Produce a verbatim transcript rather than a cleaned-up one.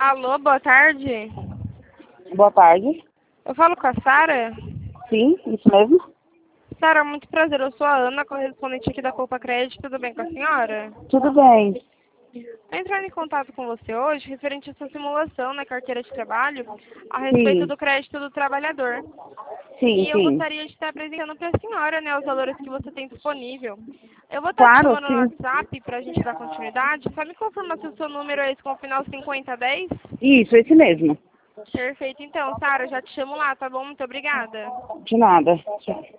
Alô, boa tarde. Boa tarde. Eu falo com a Sara? Sim, isso mesmo. Sara, muito prazer. Eu sou a Ana, correspondente aqui da Copa Crédito. Tudo bem com a senhora? Tudo bem. Estou entrando em contato com você hoje referente à sua simulação na carteira de trabalho a respeito Sim, do crédito do trabalhador. sim, E eu sim. gostaria de estar apresentando para a senhora, né, os valores que você tem disponível. Eu vou estar te Claro, chamando no sim. WhatsApp para a gente dar continuidade. Só me confirma se o seu número é esse com o final cinquenta dez? Isso, esse mesmo. Perfeito, então, Sara, eu já te chamo lá, tá bom? Muito obrigada. De nada. Tchau.